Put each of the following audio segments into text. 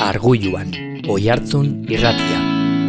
Argulluan, Oihartzun irratia.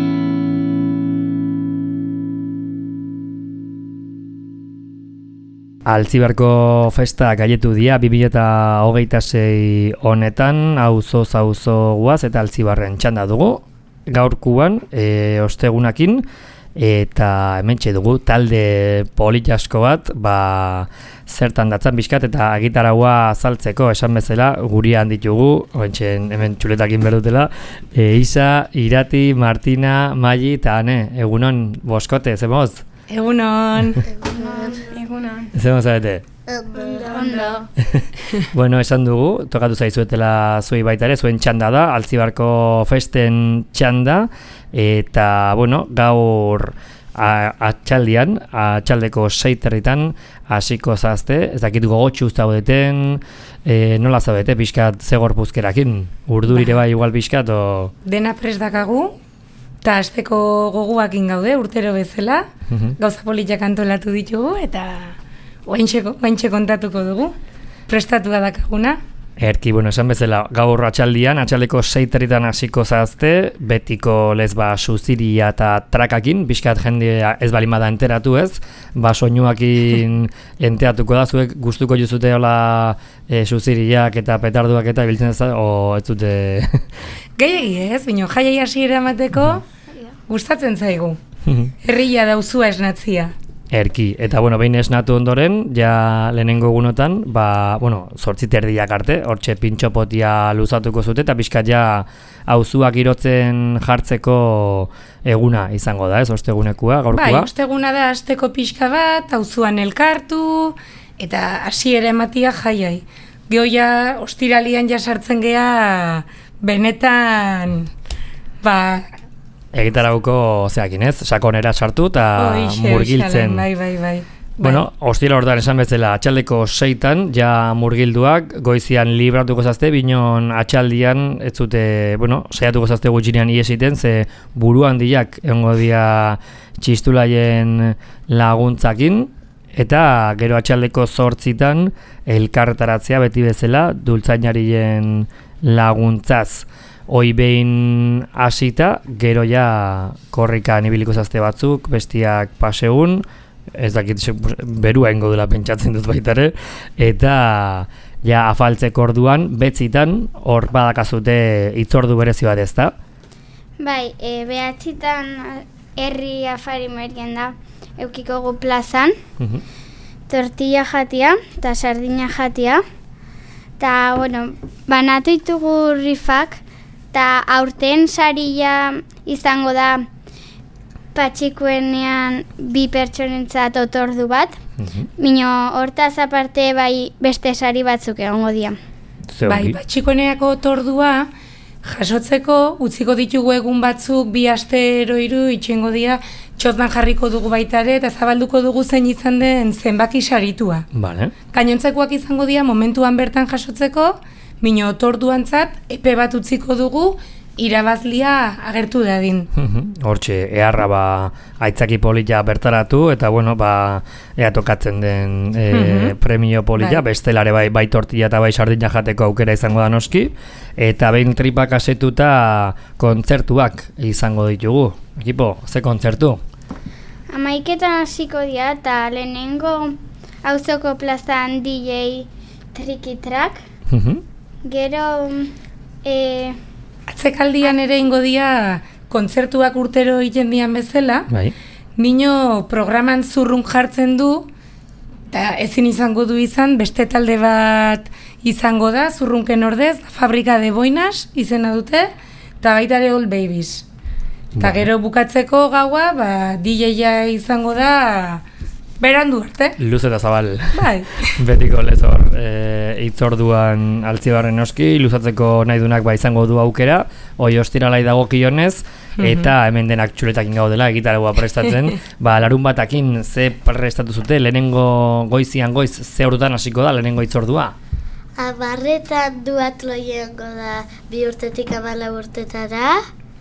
Altzibarko festa gaietu dira 2026 honetan, auzo guaz eta Altzibarren txanda dugu. Gaurkuan, ostegunakin, eta hementxe dugu talde polit asko bat, zertan datzan bizkat eta gitarraua azaltzeko esan bezala gurian ditugu, hemen txuletakin berdutela, Isa, Irati, Martina, Maili eta Ane, egunon, boskote, zemoz? Egunon. Zemoz zarete? Ondo. Bueno, esan dugu, tokatu zaizuetela zuei baita ere, zuen txanda da, Altzibarko festen txanda, eta, bueno, gaur atxaldeko 6:00 hasiko zazte, ez dakit gogotxu zaudeten, nola zaudete, pixkat zegor puzkerakin, urdurire bai igual pixkat, o... Dena prest dakagu, eta hasteko goguakin gaude, urtero bezala, gauza politak antolatu ditugu, eta oaintxe kontatuko dugu, prestatua dakaguna. Erki, bueno, esan bezala, gaur atxaldeko 6:00 hasiko zazte, betiko lezba suziria eta trakakin, bizkat jende ez balimada enteratu ez, soinuakin enteratuko da, zuek gustuko juzute hola suziriak eta petarduak eta biltzen ez da, o ez dute... Gehiagi ez, bino, jaiai hasiera emateko gustatzen zaigu, herria dauzua esnatzia. Erki, eta bueno, behin esnatu ondoren, ja lehenengo egunotan, 8:30 arte, hortxe pintxopotia luzatuko zute, eta pixkat ja auzuak irotzen jartzeko eguna izango da, ez, ostegunekua, gaurkua? Bai, osteguna da asteko pixka bat, auzuan elkartu, eta hasiera ematia jaiai. Geo ja, ostiralian ja sartzen gea, benetan, Egitarauko zeakin ez, sakonera sartu eta murgiltzen. Bai. Bueno, ostira hortan esan bezala, atxaldeko 6:00 ja murgilduak, goizian libratuko zazte, binon atxaldian, ez zute, saiatuko zazte gutxinean iesiten, ze buruan diak egongo dia txistulaien laguntzakin, eta gero atxaldeko 8:00 elkarretaratzea beti bezala, dultzainarien laguntzaz. Hoi behin hasita, gero ja korrikan ibiliko zazte batzuk, bestiak pasegun, ez dakit berua ingo dela pentsatzen dut baitare, eta ja afaltzeko orduan, betzitan, hor badakazute hitzordu berezi bat ez da? Bai, behatzitan herri afari merien da, eukiko gu plazan, tortilla jatia eta sardina jatia, eta, banatu ditugu rifak, eta aurten saria izango da patxikuenean 2 pertsonentzat otordu bat, mino hortaz aparte bai beste sari batzuk egongo dira. Bai, patxikueneako otordua jasotzeko utziko ditugu egun batzuk 2 astero 3 itxengo dira, txoznan jarriko dugu baitare eta zabalduko dugu zein izan den zenbaki saritua. Vale. Gainontzekoak izango dira momentuan bertan jasotzeko, mino otorduantzat epe bat utziko dugu irabazlia agertu dadin. Hortxe, eharra aitzaki polita bertaratu, eta ea tokatzen den premio polita, bestelare bai tortilla eta bai sardina jateko aukera izango da noski, eta behin tripak asetuta kontzertuak izango ditugu. Ekipo, ze kontzertu? 11:00 hasiko dira, eta lehenengo auzoko plazan DJ Trikitrak, gero... Atzekaldian ere ingo dia kontzertuak urtero egiten dian bezala, mino programan zurrun jartzen du, eta ezin izango du izan, beste talde bat izango da, zurrunken ordez, Fabrika de Boinas izena dute, eta baita ere Old Babies. Eta gero bukatzeko gaua, DJ-a izango da... Berandu arte. Luz eta zabal. Bai. Betiko lezor hitzorduan Altzibarren noski, luzatzeko nahi dunak izango du aukera, hoi ostiralai dagokionez, eta hemen denak txuletakin gaudela, egitaragua prestatzen. Larun batakin ze prestatu zute, lehenengo goizian goiz, ze ordutan hasiko da lehenengo hitzordua? 10:00 duatloiengo da 2 urtetik 14 urtetara.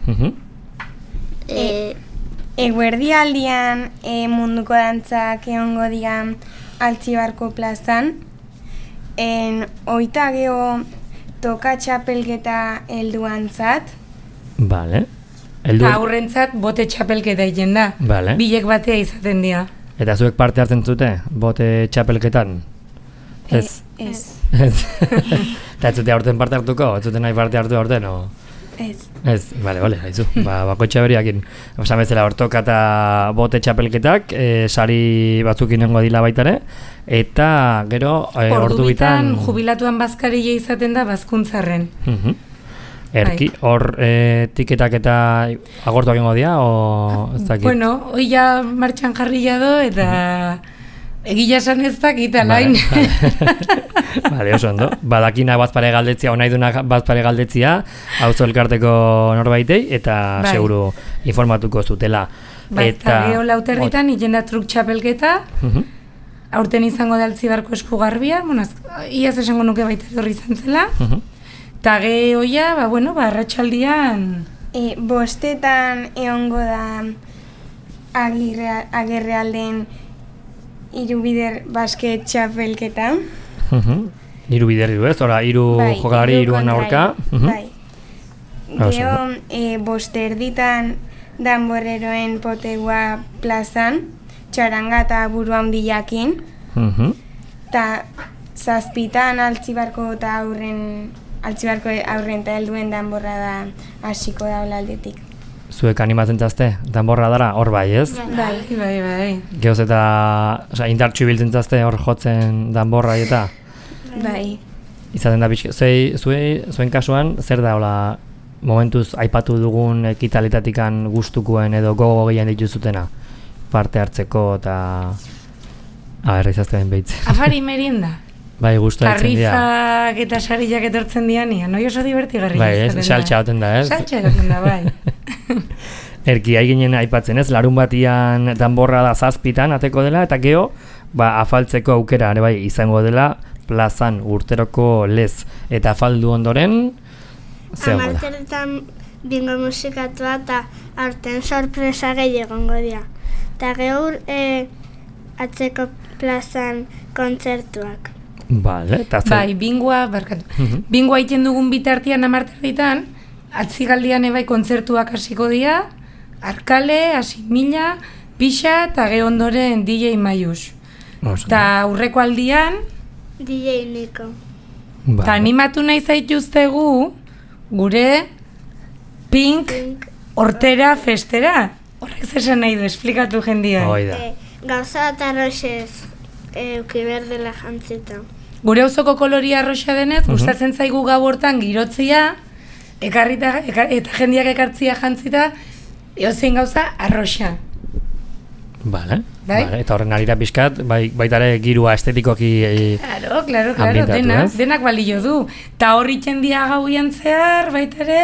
Eguerdialdian munduko dantzak egongo dira Altzibarko plazan. Oita geho toka txapelketa helduantzat. Vale. Aurrentzat bote txapelketa egiten da. Vale. Bilek batea izaten dira. Eta zuek parte hartzen zute, bote txapelketan? Ez. Eta ez zute aurten parte hartuko? Ez zute nahi parte hartu aurten, o? Ez, bale, haizu. Bakoitza beriakin. Esan bezala, hortoka eta bote txapelketak, sari batzuk inengo dila baitare, eta gero ordu bitan... jubilatuan bazkaria izaten da bazkuntzarren. Erki, hor tiketak eta agortuak ingo dira, o ez dakit? Bueno, hoi ja martxan jarria do, eta egila esan ez dakit, alain. Vale, oso ondo. Badakina bazpare galdetzia, o nahi dunak bazpare galdetzia, auzo elkarteko norbaitei, eta seguru informatuko zutela. Eta gero lauterritan, hilen da truk txapelketa, aurten izango da Altzibarko Eskugarbia, iaz esango nuke baita horri izan zela, eta gehoia, arratsaldian... Bostetan egongo da Agerrealden Hirubider basket txapelketa. Hirubider ez? Hora, hiru jokalari, hiruan aurka. Bai. Gero, bosterditan Danborreroen Potegua plazan, txaranga eta buruan bilakin. Eta zazpitan Altzibarko aurren eta helduen danborra da hasiko da aldetik. Zuek animatzen zazte, danborra dara, hor bai, ez? Bai. Geoz eta indartxu ibiltzen zazte hor jotzen danborra eta? Bai. Izaten da bizka, zuen kasuan, zer da hola momentuz aipatu dugun ekitalitatikan gustukoen edo gogo gehien dituzutena? Parte hartzeko eta... izazte den behitzen. Afari merienda. Bai, gustu haitzen dira. Tarrifak eta sariak etortzen dianian, noi oso divertigarri. Bai, ez, saltxa hoten da, ez? Saltxa hoten da, bai. Erki, ginen aipatzen, ez? Larun batian danborra da zazpitan ateko dela, eta geho, afaltzeko aukera, bai, izango dela, plazan urteroko lez. Eta afaldu ondoren, zegoela. Amarteretan bingo musikatua eta aurten sorpresa gehiagongo dira. Eta gehur atzeko plazan kontzertuak. Vale, bai, bingoa egiten dugun bitartian amarterritan, atzigaldian ebai kontzertuak hasiko dira, Arkale, Asimila, Pixa eta ge ondoren DJ Maius. Eta aurreko aldian DJ Niko. Eta animatu nahi zaituztegu gure Pink Hortera festera. Horrek zesan nahi du, esplikatu jendia. Gauza eta arroxez eukiberdela jantzita. Gure auzoko koloria arroxa denez, gustatzen zaigu gau hortan girotzia, eta jendiak ekartzia jantzita, eozein gauza arroxa. Vale, eta horren arira pixkat, baitare girua estetikoki Claro, denak balio du. Ta horri jendia gauian zehar, baitare,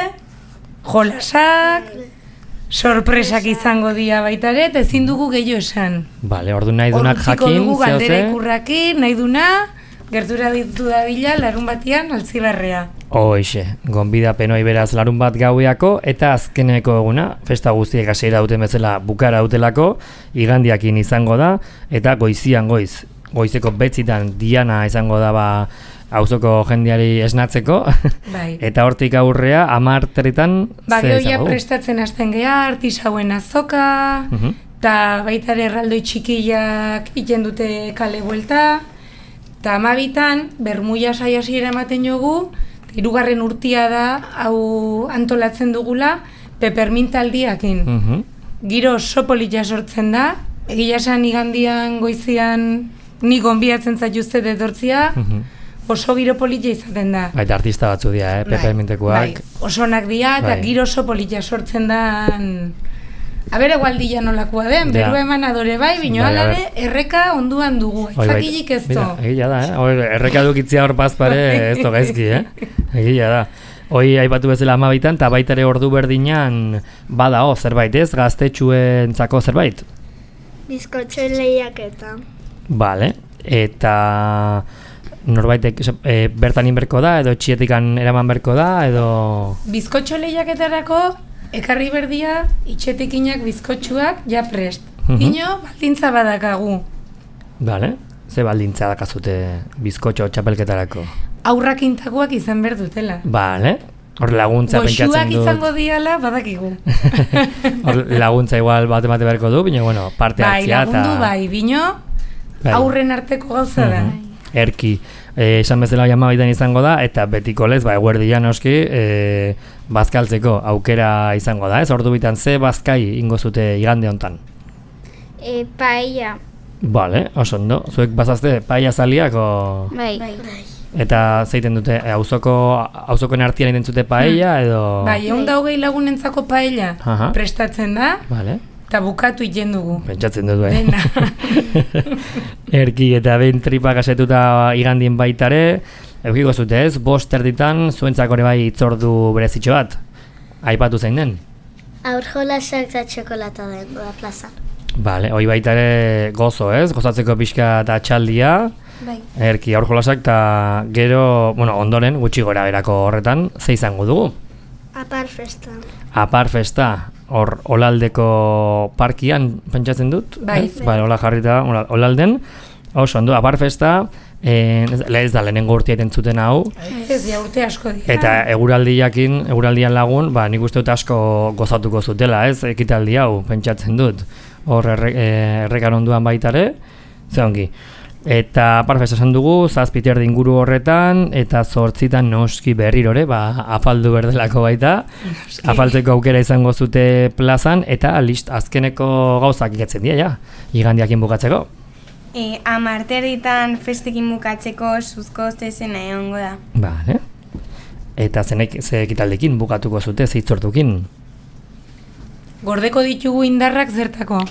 jolasak, sorpresak izango dira baitare, eta ezin dugu gehiago esan. Vale, ordu nahi dunak jakin, zehoze? Dugu galdera ikurrakin, nahi duna, gertura ditu da bila, larun batian, Altzibarrea. Hoixe, gonbidapen hoi beraz larun bat gaueako, eta azkeneko eguna, festa guztiek hasiera duten bezala bukara dutelako, igandiakin izango da, eta goizian goizeko betzitan Diana izango da auzoko jendeari esnatzeko, eta hortik aurrea, amarteretan gehoia prestatzen hasten geha, artisauen azoka, eta baitare erraldoi txikiak iten dute kale buelta, eta amabitan, bermuia saiasiera ematen jogu, hirugarren urtia da, hau antolatzen dugula, pepermintaldiakin. Giro oso polita sortzen da, egia esan igandian goizian ni gonbidatzen zaituzte etortzia, oso giro polita izaten da. Baita artista batzu dira, pepermintekoak. Oso onak dira, eta giro oso polita sortzen da... Abere gualdila nolakoa den, berua eman adore bai, bino alare erreka onduan dugu, etzakilik ez to. Egia da, erreka dukitzia hor pazpare ez to gaizki, egia da. Hoi aipatu bezala amabitan, eta baitare ordu berdinan badao zerbait ez, gaztetxuentzako zerbait? Bizkotxoen lehiaketa. Bale, eta norbaitek bertan inberko da, edo txietikan eraman berko da, edo... Bizkotxo lehiaketarako ekarri berdia, itxetikinak bizkotxuak, ja prest. Ino, baldintza badakagu. Bale, ze baldintza dakazute bizkotxo txapelketarako? aurrak intakoak izan behar dutela. Bale, hor laguntza pentsatzen dut. Goxuak izango diala, badakigu. Hor laguntza igual bat-emate beharko du, bine, bueno, parte hartzia. Bai, lagundu, bai, bino, aurren arteko gauza da. Erki, esan bezala jamabaitan izango da, eta betiko lez, eguerdian oski, bazkaltzeko aukera izango da, ez? Ordu bitan ze bazkai ingo zute igande hontan? Paella. Bale, oso ondo. Zuek bazazte paella zaliak o... Bai. Eta zeiten dute, auzokoen artean egiten zute paella edo... Bai, 120 lagunentzako paella prestatzen da. Bale. Eta bukatu iten dugu. Pentsatzen dut, Erki, eta behin tripak asetuta igandien baitare, eukiko zute ez, 5:30 zuentzako ere bai itzordu berezitxo bat. Aipatu zein den? Aurjolasak eta txokolata den da plazan. Bale, hoi baitare gozo ez, gozatzeko pixka eta txaldia. Bai. Erki, aurjolasak eta gero, bueno, ondoren, gutxi gora berako horretan, ze izango dugu? Apar festa. Apar festa. Hor, Olaldeko parkian pentsatzen dut? Bai. Bai, hola jarrita, Olalden. Oso, ondo, apar festa, ez da lehenengo urtea zuten hau. Ez, ja urte asko dira. Eta eguraldian lagun, nik uste dut asko gozatuko zutela, ez, ekitaldi hau, pentsatzen dut. Hor, errekan onduan baitare, ze ongi. Eta parfesta esan dugu, 7 inguru horretan, eta 8 noski berrirore, afaldu berdelako baita. Afaltzeko aukera izango zute plazan, eta azkeneko gauzak ikatzen dira, igandiakin bukatzeko. 10 festekin bukatzeko suzko zezena egongo da. Bale. Eta ze ekitaldekin bukatuko zute, ze hitzordukin? Gordeko ditugu indarrak zertako?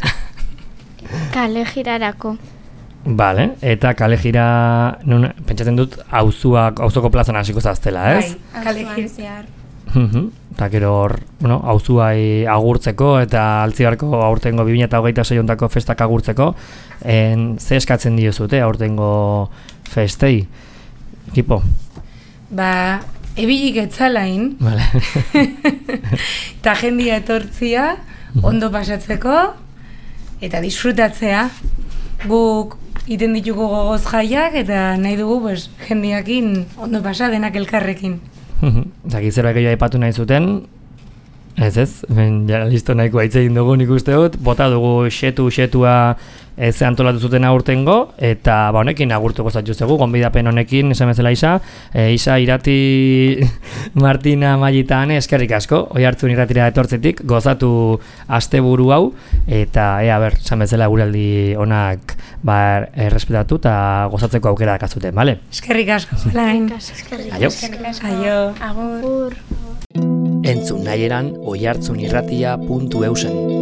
Kale jirarako. Bale, eta kale jira, pentsatzen dut, auzoko plazan hasiko zaztela, ez? Bai, kale jira. Eta gero hor, auzuai agurtzeko eta altzibarko aurtengo 2026 ontako festak agurtzeko, ze eskatzen diozute aurtengo festei, ekipo? Ebilik etzalain, eta jendia etortzia, ondo pasatzeko, eta disfrutatzea. Guk iten ditugu gogoz jaiak, eta nahi dugu jendiakin ondo pasa denak elkarrekin. Zakizera gehiago aipatu nahi zuten, ez, listo nahiko aitzein dugu nik uste dut, bota dugu xetua ze antolatu zuten aurtengo, eta honekin agurtuko zaituztegu, gonbidapen honekin, esan bezala Isa Irati Martina Maitan eskerrik asko, oi hartzun irratira etortzetik, gozatu asteburu hau, eta esan bezala guraldi onak errespetatu eta gozatzeko aukera dakazuten, bale? Eskerrik asko, zelain. Aio. Aio. Agur. Entzun nahi eran oihartzunirratia.eusen.